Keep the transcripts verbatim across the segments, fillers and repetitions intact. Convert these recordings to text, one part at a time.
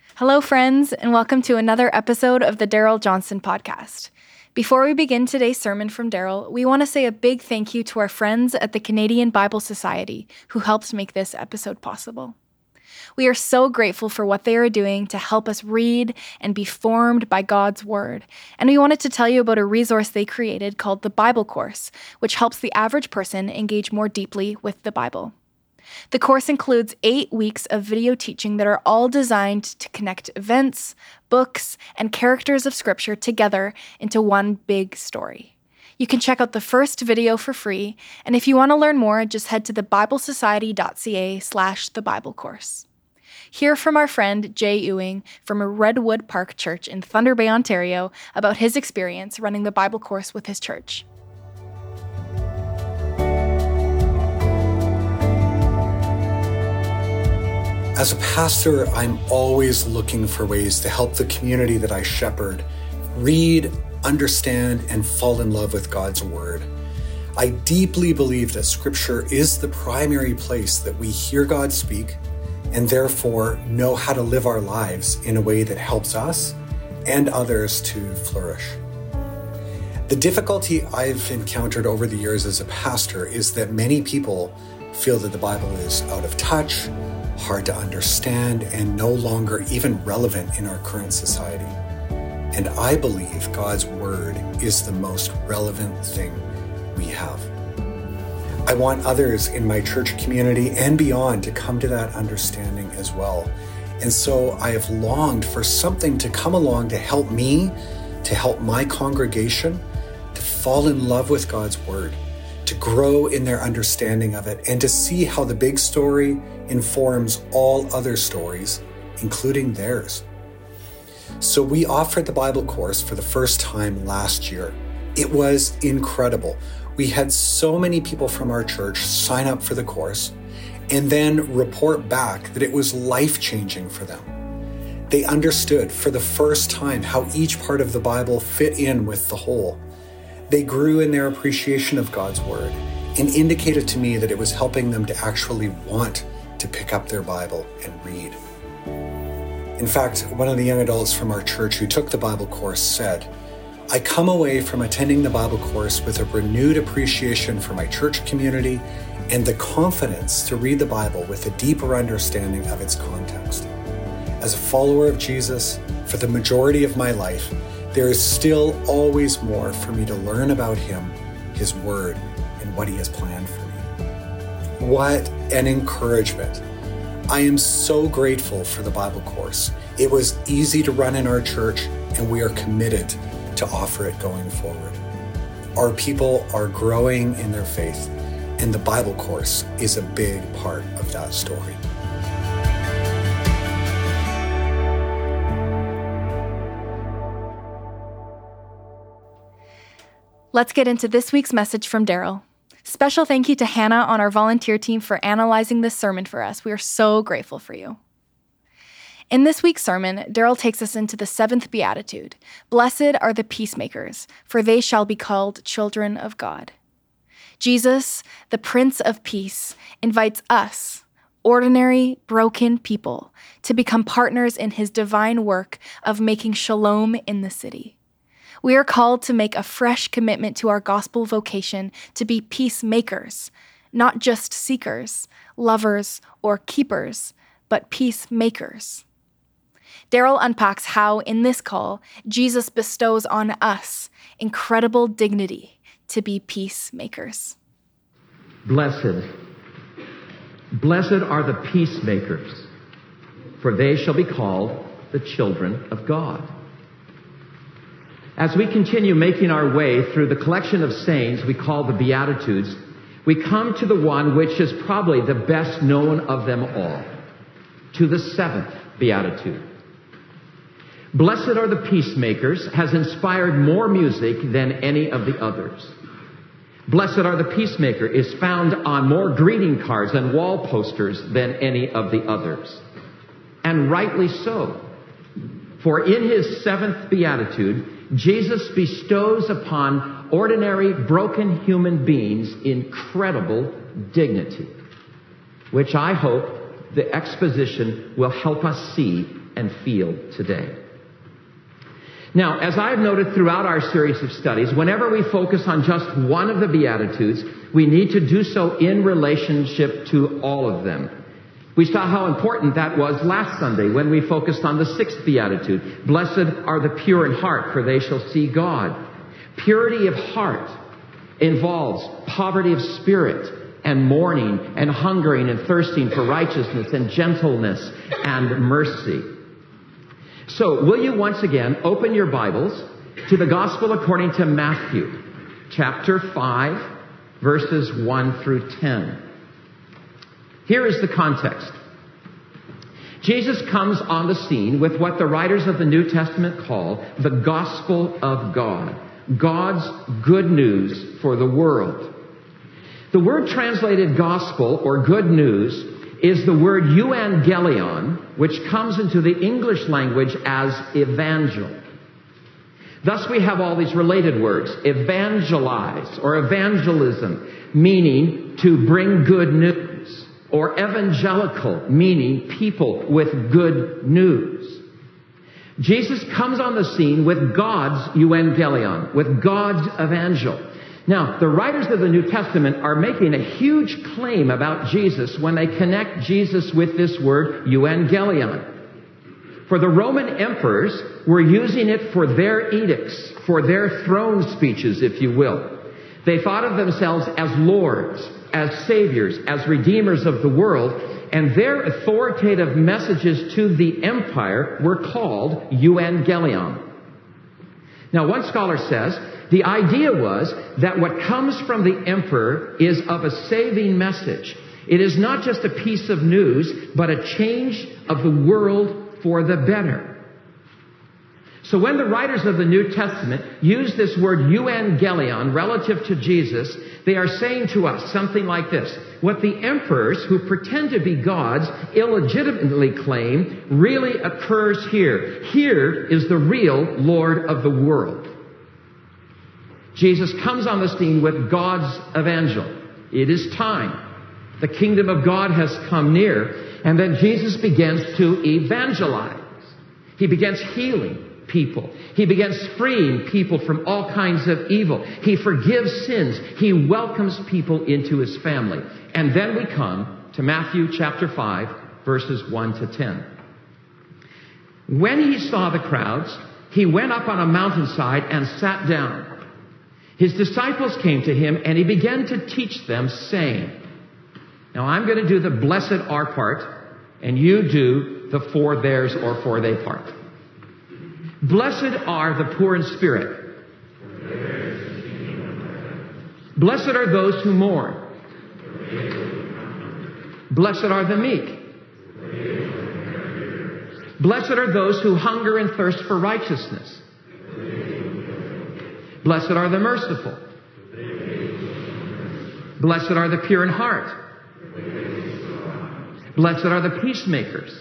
Hello, friends, and welcome to another episode of the Daryl Johnson Podcast. Before we begin today's sermon from Daryl, we want to say a big thank you to our friends at the Canadian Bible Society who helped make this episode possible. We are so grateful for what they are doing to help us read and be formed by God's Word, and we wanted to tell you about a resource they created called the Bible Course, which helps the average person engage more deeply with the Bible. The course includes eight weeks of video teaching that are all designed to connect events, books, and characters of Scripture together into one big story. You can check out the first video for free, and if you want to learn more, just head to thebiblesociety.ca slash the Bible course. Hear from our friend Jay Ewing from Redwood Park Church in Thunder Bay, Ontario, about his experience running the Bible course with his church. As a pastor, I'm always looking for ways to help the community that I shepherd read, understand, and fall in love with God's Word. I deeply believe that Scripture is the primary place that we hear God speak and therefore know how to live our lives in a way that helps us and others to flourish. The difficulty I've encountered over the years as a pastor is that many people feel that the Bible is out of touch, hard to understand, and no longer even relevant in our current society. And I believe God's Word is the most relevant thing we have. I want others in my church community and beyond to come to that understanding as well. And so I have longed for something to come along to help me, to help my congregation, to fall in love with God's Word, to grow in their understanding of it, and to see how the big story informs all other stories, including theirs. So we offered the Bible course for the first time last year. It was incredible. We had so many people from our church sign up for the course and then report back that it was life-changing for them. They understood for the first time how each part of the Bible fit in with the whole. They grew in their appreciation of God's Word and indicated to me that it was helping them to actually want to pick up their Bible and read. In fact, one of the young adults from our church who took the Bible course said, "I come away from attending the Bible course with a renewed appreciation for my church community and the confidence to read the Bible with a deeper understanding of its context. As a follower of Jesus, for the majority of my life, there is still always more for me to learn about Him, His Word, and what He has planned for me." What an encouragement. I am so grateful for the Bible course. It was easy to run in our church, and we are committed to offer it going forward. Our people are growing in their faith, and the Bible course is a big part of that story. Let's get into this week's message from Daryl. Special thank you to Hannah on our volunteer team for analyzing this sermon for us. We are so grateful for you. In this week's sermon, Daryl takes us into the seventh beatitude. Blessed are the peacemakers, for they shall be called children of God. Jesus, the Prince of Peace, invites us, ordinary, broken people, to become partners in His divine work of making shalom in the city. We are called to make a fresh commitment to our gospel vocation to be peacemakers, not just seekers, lovers, or keepers, but peacemakers. Daryl unpacks how, in this call, Jesus bestows on us incredible dignity to be peacemakers. Blessed, blessed are the peacemakers, for they shall be called the children of God. As we continue making our way through the collection of sayings we call the Beatitudes, we come to the one which is probably the best known of them all, to the seventh Beatitude. Blessed are the peacemakers has inspired more music than any of the others. Blessed are the peacemaker is found on more greeting cards and wall posters than any of the others. And rightly so. For in His seventh Beatitude, Jesus bestows upon ordinary, broken human beings incredible dignity, which I hope the exposition will help us see and feel today. Now, as I've noted throughout our series of studies, whenever we focus on just one of the Beatitudes, we need to do so in relationship to all of them. We saw how important that was last Sunday when we focused on the sixth Beatitude. Blessed are the pure in heart, for they shall see God. Purity of heart involves poverty of spirit and mourning and hungering and thirsting for righteousness and gentleness and mercy. So, will you once again open your Bibles to the Gospel according to Matthew, chapter five, verses one through ten. Here is the context. Jesus comes on the scene with what the writers of the New Testament call the gospel of God. God's good news for the world. The word translated gospel or good news is the word euangelion, which comes into the English language as evangel. Thus we have all these related words. Evangelize or evangelism, meaning to bring good news. Or evangelical, meaning people with good news. Jesus comes on the scene with God's euangelion, with God's evangel. Now, the writers of the New Testament are making a huge claim about Jesus when they connect Jesus with this word euangelion. For the Roman emperors were using it for their edicts, for their throne speeches, if you will. They thought of themselves as lords, as saviors, as redeemers of the world, and their authoritative messages to the empire were called euangelion. Now, one scholar says, the idea was that what comes from the emperor is of a saving message. It is not just a piece of news, but a change of the world for the better. So when the writers of the New Testament use this word euangelion relative to Jesus, they are saying to us something like this. What the emperors who pretend to be gods illegitimately claim really occurs here. Here is the real Lord of the world. Jesus comes on the scene with God's evangel. It is time. The kingdom of God has come near. And then Jesus begins to evangelize. He begins healing people. He begins freeing people from all kinds of evil. He forgives sins. He welcomes people into his family. And then we come to Matthew chapter five, verses one to ten. When he saw the crowds, he went up on a mountainside and sat down. His disciples came to him, and he began to teach them, saying, now I'm going to do the blessed are part, and you do the for theirs or for they part. Blessed are the poor in spirit. Blessed are those who mourn. Blessed are the meek. Blessed are those who hunger and thirst for righteousness. Blessed are the merciful. Blessed are the pure in heart. Blessed are the peacemakers.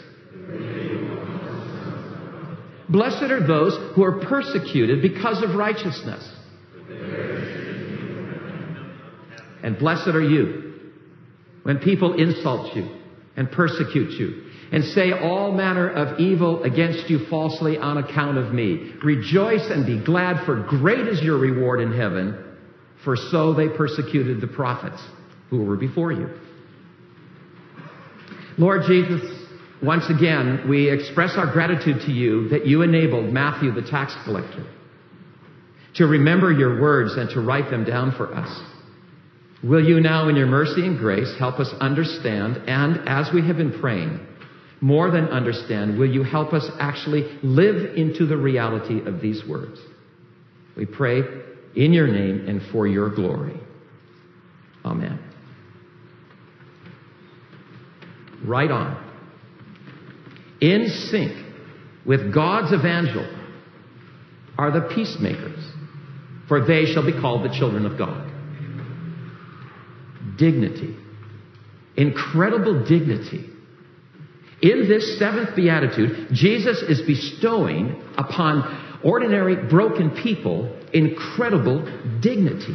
Blessed are those who are persecuted because of righteousness. And blessed are you when people insult you and persecute you and say all manner of evil against you falsely on account of me. Rejoice and be glad, for great is your reward in heaven, for so they persecuted the prophets who were before you. Lord Jesus, once again, we express our gratitude to you that you enabled Matthew, the tax collector, to remember your words and to write them down for us. Will you now, in your mercy and grace, help us understand, and as we have been praying, more than understand, will you help us actually live into the reality of these words? We pray in your name and for your glory. Amen. Right on. In sync with God's evangel are the peacemakers, for they shall be called the children of God. Dignity. Incredible dignity. In this seventh beatitude, Jesus is bestowing upon ordinary broken people incredible dignity.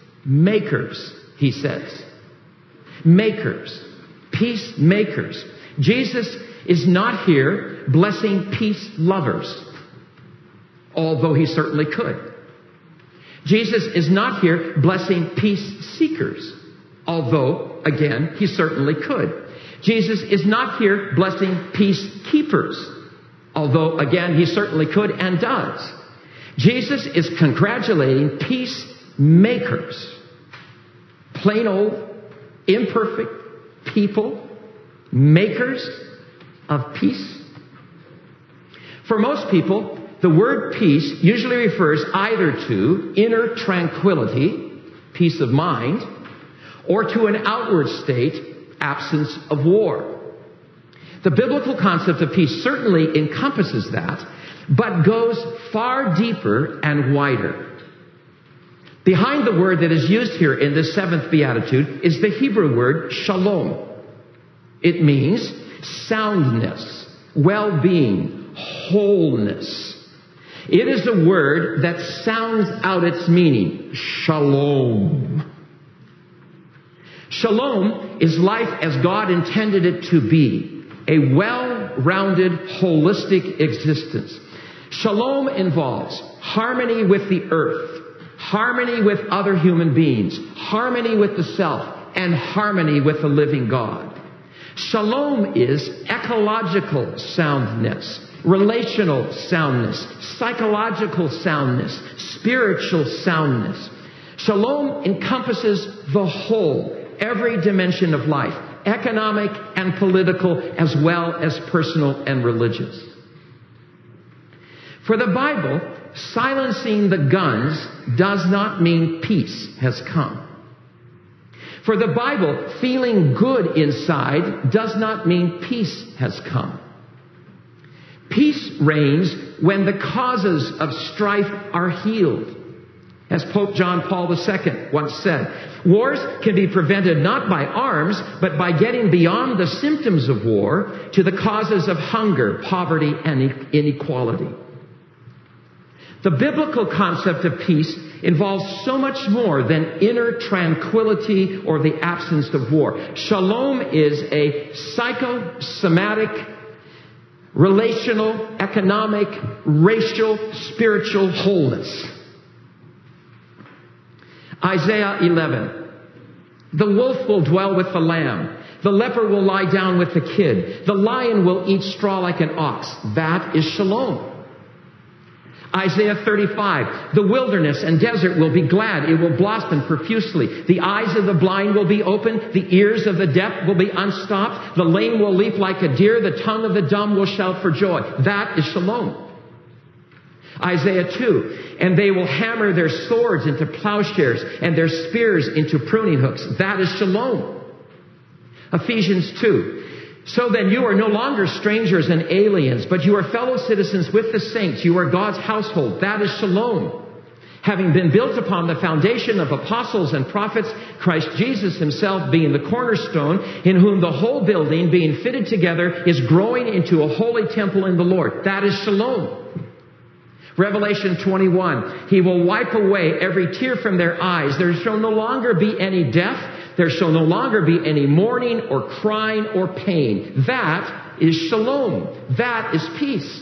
Peacemakers, he says. Makers. Peacemakers. Jesus is not here blessing peace lovers, although he certainly could. Jesus is not here blessing peace seekers, although, again, he certainly could. Jesus is not here blessing peacekeepers, although, again, he certainly could and does. Jesus is congratulating peacemakers, plain old, imperfect people, makers of peace. For most people, the word peace usually refers either to inner tranquility, peace of mind, or to an outward state, absence of war. The biblical concept of peace certainly encompasses that, but goes far deeper and wider. Behind the word that is used here in this seventh beatitude is the Hebrew word shalom. It means soundness, well-being, wholeness. It is a word that sounds out its meaning, shalom. Shalom is life as God intended it to be, a well-rounded, holistic existence. Shalom involves harmony with the earth, harmony with other human beings, harmony with the self, and harmony with the living God. Shalom is ecological soundness, relational soundness, psychological soundness, spiritual soundness. Shalom encompasses the whole, every dimension of life, economic and political, as well as personal and religious. For the Bible, silencing the guns does not mean peace has come. For the Bible, feeling good inside does not mean peace has come. Peace reigns when the causes of strife are healed. As Pope John Paul the Second once said, wars can be prevented not by arms, but by getting beyond the symptoms of war to the causes of hunger, poverty, and inequality. The biblical concept of peace involves so much more than inner tranquility or the absence of war. Shalom is a psychosomatic, relational, economic, racial, spiritual wholeness. Isaiah eleven. The wolf will dwell with the lamb. The leper will lie down with the kid. The lion will eat straw like an ox. That is shalom. Isaiah thirty-five. The wilderness and desert will be glad. It will blossom profusely. The eyes of the blind will be opened. The ears of the deaf will be unstopped. The lame will leap like a deer. The tongue of the dumb will shout for joy. That is shalom. Isaiah two. And they will hammer their swords into plowshares and their spears into pruning hooks. That is shalom. Ephesians two. So then you are no longer strangers and aliens, but you are fellow citizens with the saints. You are God's household. That is shalom. Having been built upon the foundation of apostles and prophets, Christ Jesus himself being the cornerstone, in whom the whole building being fitted together is growing into a holy temple in the Lord. That is shalom. Revelation twenty-one, he will wipe away every tear from their eyes. There shall no longer be any death. There shall no longer be any mourning or crying or pain. That is shalom. That is peace.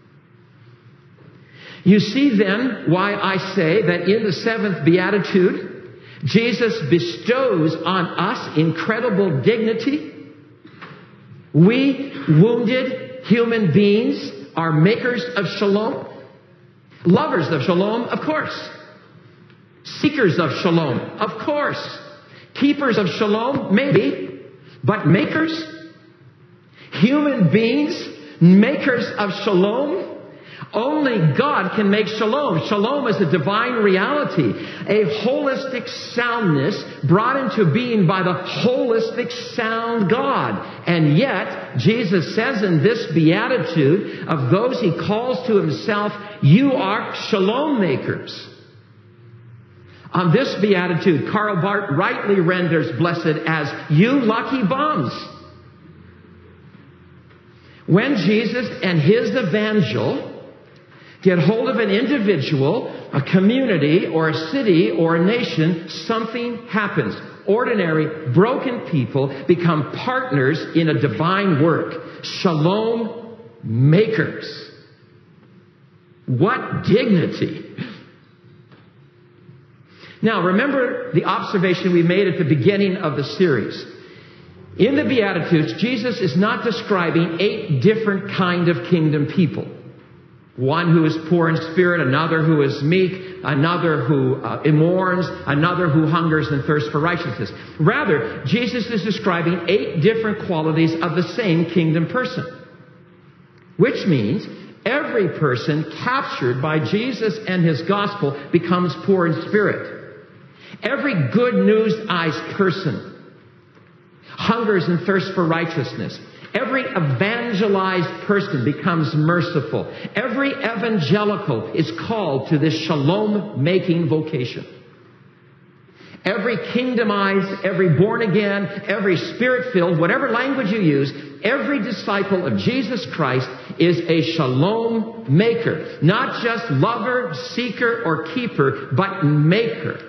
You see then why I say that in the seventh beatitude, Jesus bestows on us incredible dignity. We, wounded human beings, are makers of shalom. Lovers of shalom, of course. Seekers of shalom, of course. Keepers of shalom, maybe. But makers? Human beings, makers of shalom? Only God can make shalom. Shalom is a divine reality, a holistic soundness brought into being by the holistic sound God. And yet, Jesus says in this beatitude of those he calls to himself, you are shalom makers. On this beatitude, Karl Barth rightly renders blessed as you lucky bums. When Jesus and his evangel get hold of an individual, a community, or a city, or a nation, something happens. ordinary, broken people become partners in a divine work. Shalom makers. What dignity. Now, remember the observation we made at the beginning of the series. In the Beatitudes, Jesus is not describing eight different kind of kingdom people. One who is poor in spirit, another who is meek, another who uh, mourns, another who hungers and thirsts for righteousness. Rather, Jesus is describing eight different qualities of the same kingdom person. Which means every person captured by Jesus and his gospel becomes poor in spirit. Every good news-eyed person hungers and thirsts for righteousness. Every evangelized person becomes merciful. Every evangelical is called to this shalom-making vocation. Every kingdomized, every born-again, every spirit-filled, whatever language you use, every disciple of Jesus Christ is a shalom maker. Not just lover, seeker, or keeper, but maker.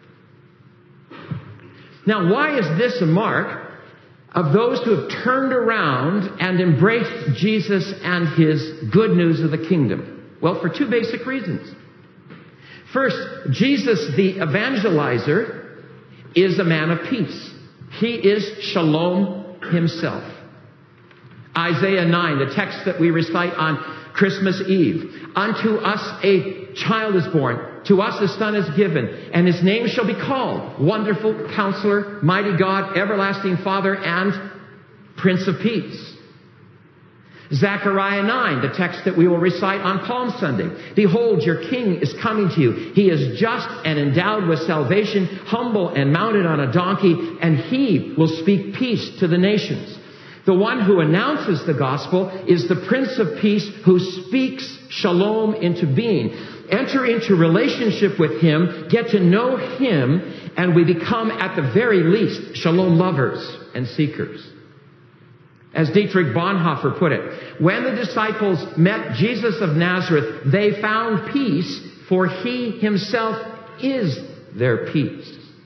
Now, why is this a mark of those who have turned around and embraced Jesus and his good news of the kingdom? Well, for two basic reasons. First, Jesus, the evangelizer, is a man of peace. He is shalom himself. Isaiah nine, the text that we recite on Christmas Eve. Unto us a child is born. To us a son is given, and his name shall be called Wonderful Counselor, Mighty God, Everlasting Father, and Prince of Peace. Zechariah nine, the text that we will recite on Palm Sunday. Behold, your king is coming to you. He is just and endowed with salvation, humble and mounted on a donkey, and he will speak peace to the nations. The one who announces the gospel is the Prince of Peace who speaks shalom into being. Enter into relationship with him, get to know him, and we become at the very least shalom lovers and seekers. As Dietrich Bonhoeffer put it, when the disciples met Jesus of Nazareth, they found peace, for he himself is their peace.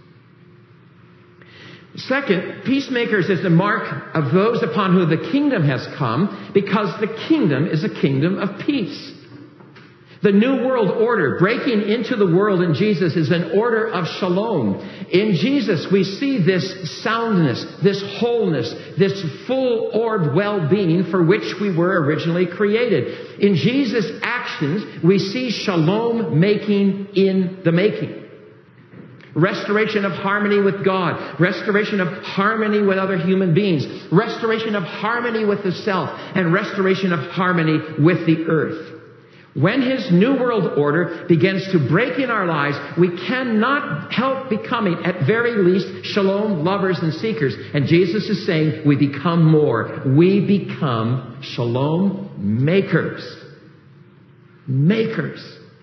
Second, peacemakers is the mark of those upon whom the kingdom has come, because the kingdom is a kingdom of peace. The New World Order breaking into the world in Jesus is an order of shalom. In Jesus, we see this soundness, this wholeness, this full-orbed well-being for which we were originally created. In Jesus' actions, we see shalom making in the making. Restoration of harmony with God. Restoration of harmony with other human beings. Restoration of harmony with the self. And restoration of harmony with the earth. When his New World Order begins to break in our lives, we cannot help becoming, at very least, shalom lovers and seekers. And Jesus is saying we become more. We become shalom makers. Makers.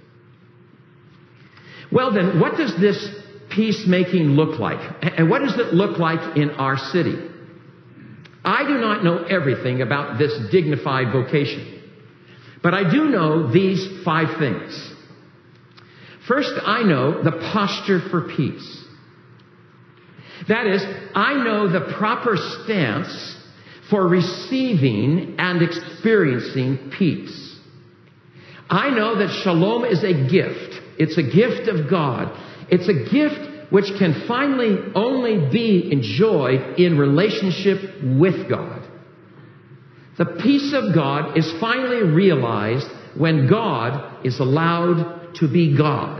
Well then, what does this peacemaking look like? And what does it look like in our city? I do not know everything about this dignified vocation. But I do know these five things. First, I know the posture for peace. That is, I know the proper stance for receiving and experiencing peace. I know that shalom is a gift. It's a gift of God. It's a gift which can finally only be enjoyed in relationship with God. The peace of God is finally realized when God is allowed to be God.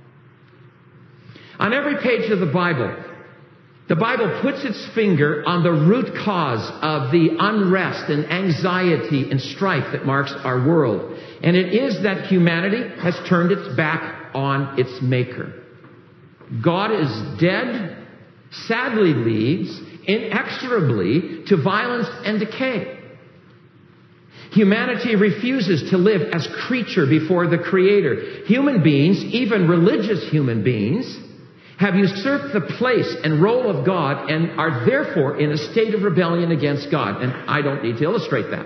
On every page of the Bible, the Bible puts its finger on the root cause of the unrest and anxiety and strife that marks our world. And it is that humanity has turned its back on its Maker. God is dead, sadly leads inexorably to violence and decay. Humanity refuses to live as creature before the Creator. Human beings, even religious human beings, have usurped the place and role of God and are therefore in a state of rebellion against God. And I don't need to illustrate that.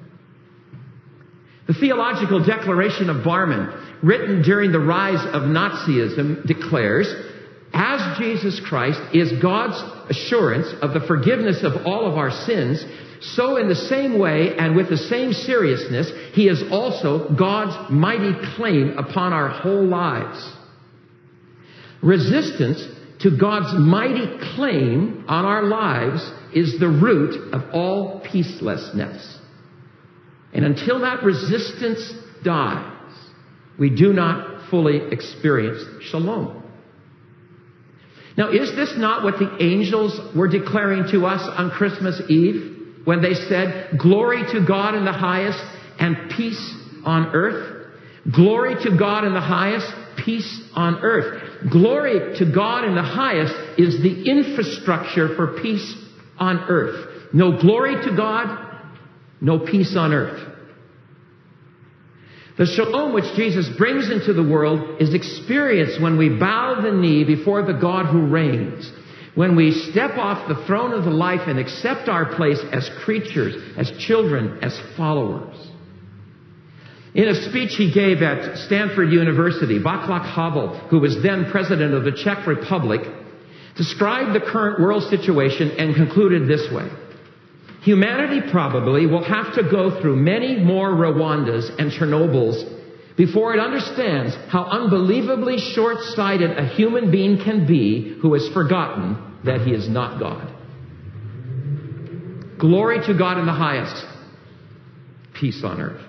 The Theological Declaration of Barmen, written during the rise of Nazism, declares As Jesus Christ is God's assurance of the forgiveness of all of our sins, so in the same way and with the same seriousness, he is also God's mighty claim upon our whole lives. Resistance to God's mighty claim on our lives is the root of all peacelessness. And until that resistance dies, we do not fully experience shalom. Now, is this not what the angels were declaring to us on Christmas Eve when they said, "Glory to God in the highest and peace on earth"? Glory to God in the highest, peace on earth. Glory to God in the highest is the infrastructure for peace on earth. No glory to God, no peace on earth. The shalom which Jesus brings into the world is experienced when we bow the knee before the God who reigns, when we step off the throne of the life and accept our place as creatures, as children, as followers. In a speech he gave at Stanford University, Václav Havel, who was then president of the Czech Republic, described the current world situation and concluded this way: humanity probably will have to go through many more Rwandas and Chernobyls before it understands how unbelievably short-sighted a human being can be who has forgotten that he is not God. Glory to God in the highest, peace on earth.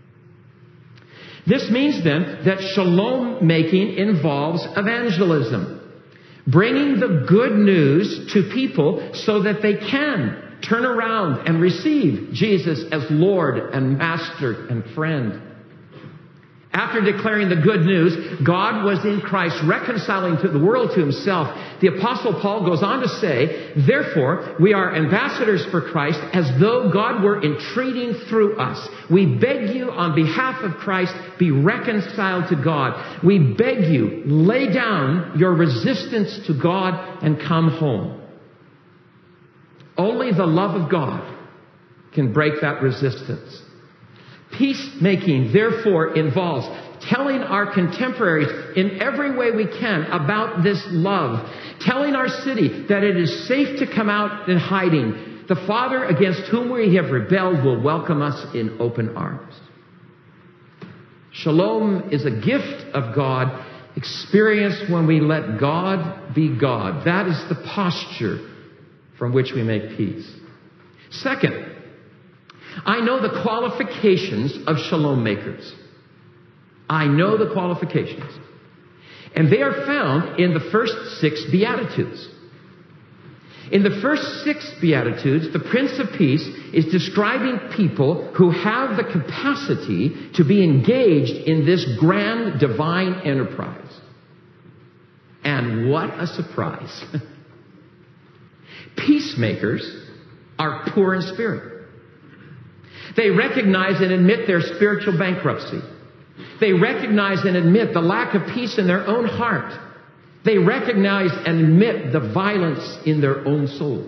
This means then that shalom making involves evangelism, bringing the good news to people so that they can turn around and receive Jesus as Lord and Master and friend. After declaring the good news, God was in Christ reconciling to the world to himself. The Apostle Paul goes on to say, therefore, we are ambassadors for Christ as though God were entreating through us. We beg you on behalf of Christ, be reconciled to God. We beg you, lay down your resistance to God and come home. Only the love of God can break that resistance. Peacemaking, therefore, involves telling our contemporaries in every way we can about this love, telling our city that it is safe to come out in hiding. The Father against whom we have rebelled will welcome us in open arms. Shalom is a gift of God, experienced when we let God be God. That is the posture from which we make peace. Second, I know the qualifications of shalom makers. I know the qualifications. And they are found in the first six Beatitudes. In the first six Beatitudes, the Prince of Peace is describing people who have the capacity to be engaged in this grand divine enterprise. And what a surprise. Peacemakers are poor in spirit. They recognize and admit their spiritual bankruptcy. They recognize and admit the lack of peace in their own heart. They recognize and admit the violence in their own soul.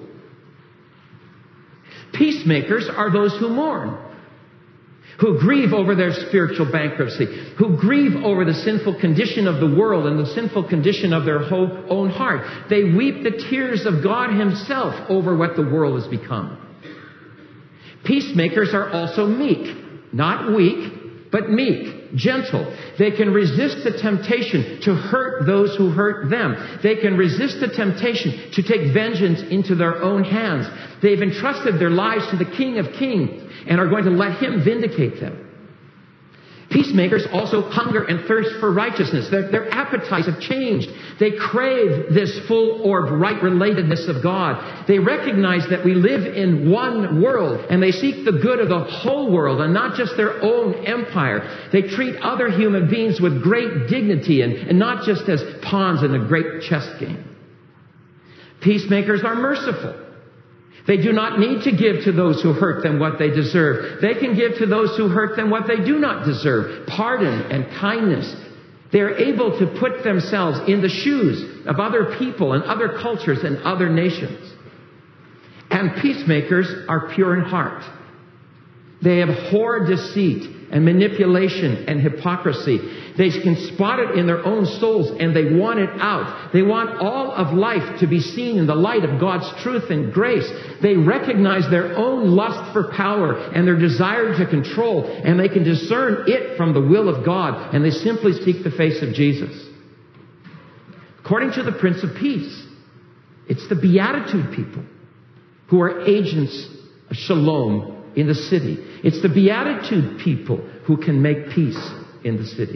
Peacemakers are those who mourn, who grieve over their spiritual bankruptcy, who grieve over the sinful condition of the world and the sinful condition of their whole own heart. They weep the tears of God himself over what the world has become. Peacemakers are also meek, not weak, but meek, gentle. They can resist the temptation to hurt those who hurt them. They can resist the temptation to take vengeance into their own hands. They've entrusted their lives to the King of Kings and are going to let him vindicate them. Peacemakers also hunger and thirst for righteousness. Their, their appetites have changed. They crave this full-orbed right relatedness of God. They recognize that we live in one world, and they seek the good of the whole world and not just their own empire. They treat other human beings with great dignity and, and not just as pawns in a great chess game. Peacemakers are merciful. They do not need to give to those who hurt them what they deserve. They can give to those who hurt them what they do not deserve. Pardon and kindness. They are able to put themselves in the shoes of other people and other cultures and other nations. And peacemakers are pure in heart. They abhor deceit and manipulation and hypocrisy. They can spot it in their own souls, and they want it out. They want all of life to be seen in the light of God's truth and grace. They recognize their own lust for power and their desire to control, and they can discern it from the will of God, and they simply seek the face of Jesus. According to the Prince of Peace, it's the Beatitude people who are agents of shalom in the city. It's the Beatitude people who can make peace in the city.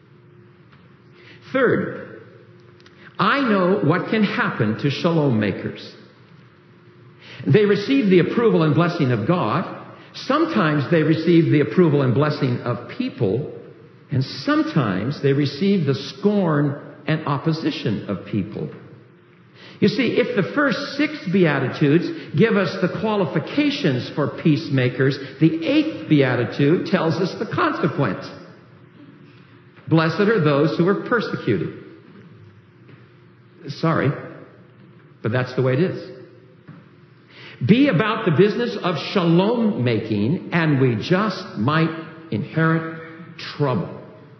Third, I know what can happen to shalom makers. They receive the approval and blessing of God. Sometimes they receive the approval and blessing of people. And sometimes they receive the scorn and opposition of people. You see, if the first six Beatitudes give us the qualifications for peacemakers, the eighth Beatitude tells us the consequence. Blessed are those who are persecuted. Sorry, but that's the way it is. Be about the business of shalom making, and we just might inherit trouble.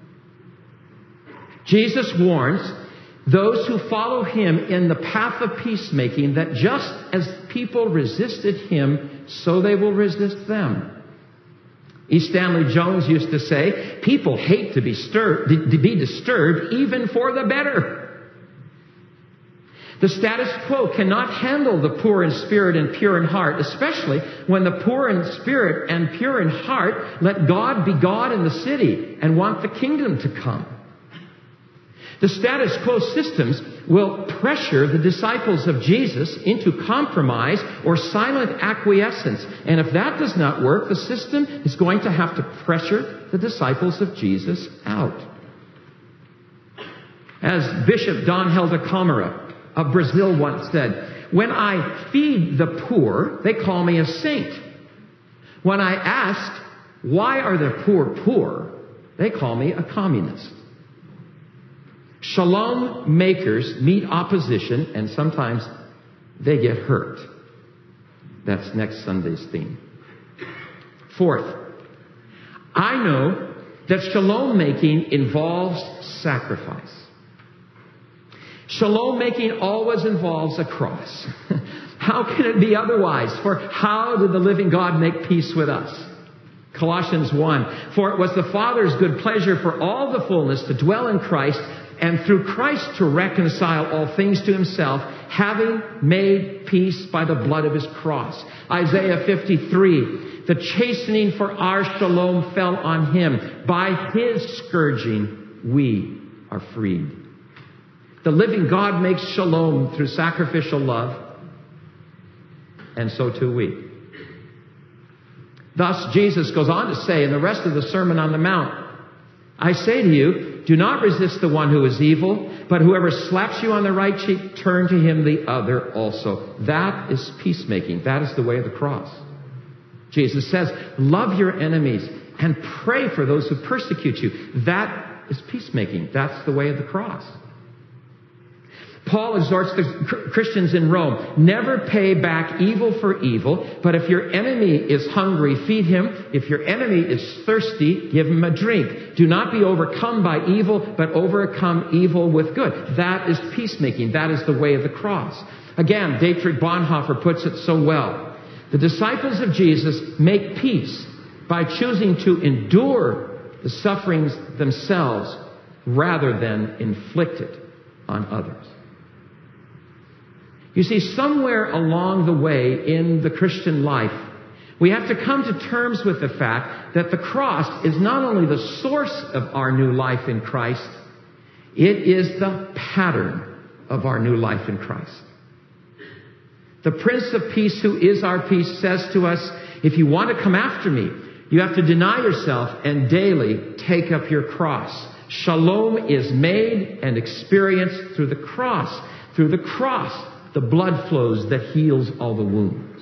Jesus warns those who follow him in the path of peacemaking that just as people resisted him, so they will resist them. E. Stanley Jones used to say, people hate to be, stirred, to be disturbed even for the better. The status quo cannot handle the poor in spirit and pure in heart, especially when the poor in spirit and pure in heart let God be God in the city and want the kingdom to come. The status quo systems will pressure the disciples of Jesus into compromise or silent acquiescence. And if that does not work, the system is going to have to pressure the disciples of Jesus out. As Bishop Don Helder Câmara of Brazil once said, when I feed the poor, they call me a saint. When I ask, why are the poor poor, they call me a communist. Shalom makers meet opposition, and sometimes they get hurt. That's next Sunday's theme. Fourth, I know that shalom making involves sacrifice. Shalom making always involves a cross. How can it be otherwise? For how did the living God make peace with us? Colossians one, for it was the Father's good pleasure for all the fullness to dwell in Christ, and through Christ to reconcile all things to himself, having made peace by the blood of his cross. Isaiah fifty-three, the chastening for our shalom fell on him. By his scourging we are freed. The living God makes shalom through sacrificial love, and so too we. Thus, Jesus goes on to say in the rest of the Sermon on the Mount, I say to you, do not resist the one who is evil, but whoever slaps you on the right cheek, turn to him the other also. That is peacemaking. That is the way of the cross. Jesus says, love your enemies and pray for those who persecute you. That is peacemaking. That's the way of the cross. Paul exhorts the Christians in Rome, never pay back evil for evil, but if your enemy is hungry, feed him. If your enemy is thirsty, give him a drink. Do not be overcome by evil, but overcome evil with good. That is peacemaking. That is the way of the cross. Again, Dietrich Bonhoeffer puts it so well. The disciples of Jesus make peace by choosing to endure the sufferings themselves rather than inflict it on others. You see, somewhere along the way in the Christian life, we have to come to terms with the fact that the cross is not only the source of our new life in Christ, it is the pattern of our new life in Christ. The Prince of Peace, who is our peace, says to us, if you want to come after me, you have to deny yourself and daily take up your cross. Shalom is made and experienced through the cross. Through the cross, the blood flows that heals all the wounds.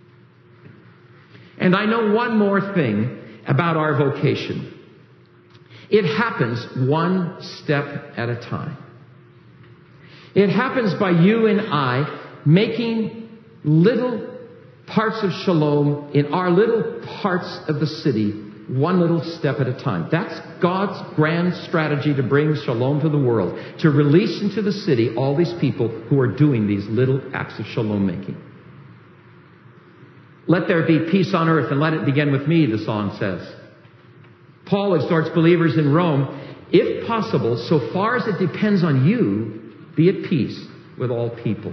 And I know one more thing about our vocation. It happens one step at a time. It happens by you and I making little parts of shalom in our little parts of the city one little step at a time. That's God's grand strategy to bring shalom to the world, to release into the city all these people who are doing these little acts of shalom making. Let there be peace on earth and let it begin with me, the song says. Paul exhorts believers in Rome, if possible, so far as it depends on you, be at peace with all people.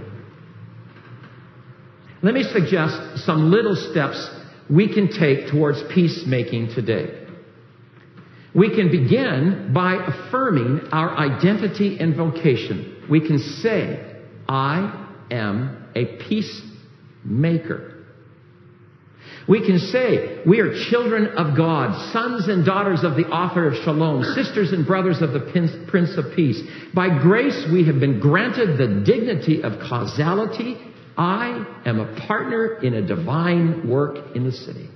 Let me suggest some little steps we can take towards peacemaking today. We can begin by affirming our identity and vocation. We can say, I am a peacemaker. We can say, we are children of God, sons and daughters of the author of Shalom, sisters and brothers of the Prince of Peace. By grace, we have been granted the dignity of causality. I am a partner in a divine work in the city.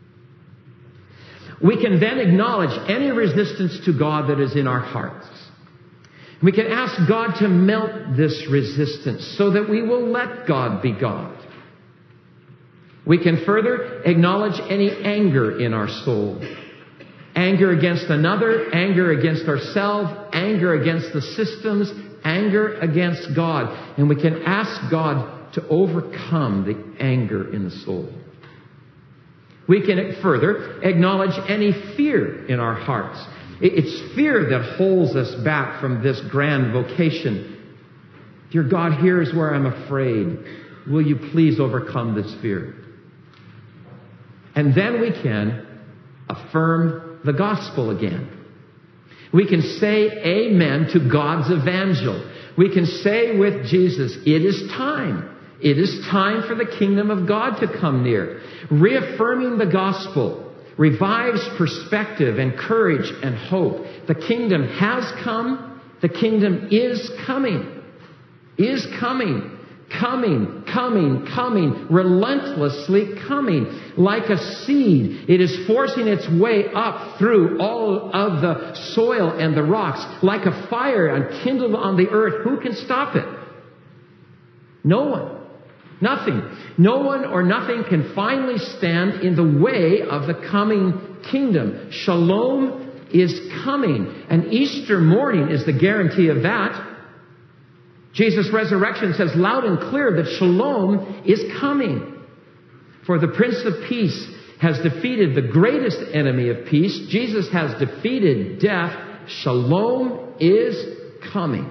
We can then acknowledge any resistance to God that is in our hearts. We can ask God to melt this resistance so that we will let God be God. We can further acknowledge any anger in our soul. Anger against another, anger against ourselves, anger against the systems, anger against God. And we can ask God to overcome the anger in the soul. We can further acknowledge any fear in our hearts. It's fear that holds us back from this grand vocation. Dear God, here is where I'm afraid. Will you please overcome this fear? And then we can affirm the gospel again. We can say amen to God's evangel. We can say with Jesus, it is time. It is time for the kingdom of God to come near. Reaffirming the gospel revives perspective and courage and hope. The kingdom has come. The kingdom is coming. Is coming. Coming, coming, coming, relentlessly coming. Like a seed, it is forcing its way up through all of the soil and the rocks. Like a fire enkindled on the earth. Who can stop it? No one. Nothing. No one or nothing can finally stand in the way of the coming kingdom. Shalom is coming. And Easter morning is the guarantee of that. Jesus' resurrection says loud and clear that shalom is coming. For the Prince of Peace has defeated the greatest enemy of peace. Jesus has defeated death. Shalom is coming.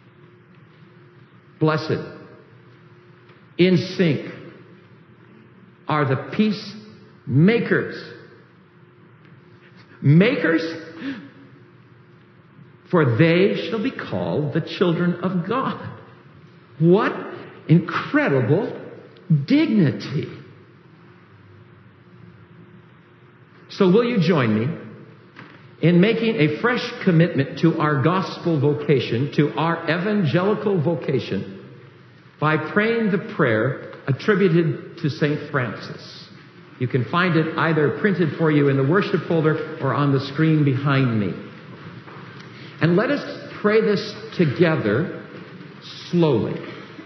Blessed, in sync, are the peacemakers. Makers? For they shall be called the children of God. What incredible dignity. So will you join me in making a fresh commitment to our gospel vocation, to our evangelical vocation, by praying the prayer attributed to Saint Francis? You can find it either printed for you in the worship folder or on the screen behind me. And let us pray this together slowly.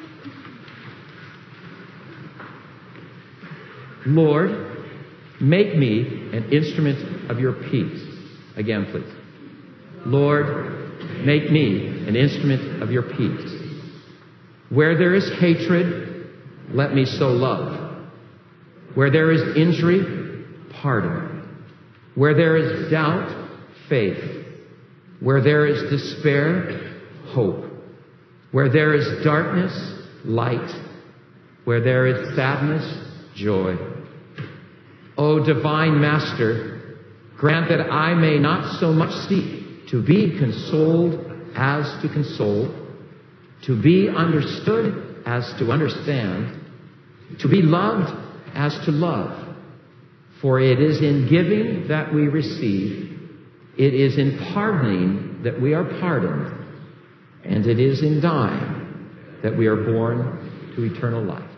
Lord, make me an instrument of your peace. Again, please. Lord, make me an instrument of your peace. Where there is hatred, let me sow love. Where there is injury, pardon. Where there is doubt, faith. Where there is despair, hope. Where there is darkness, light. Where there is sadness, joy. O divine Master, grant that I may not so much seek to be consoled as to console, to be understood as to understand, to be loved as to love. For it is in giving that we receive. It is in pardoning that we are pardoned, and it is in dying that we are born to eternal life.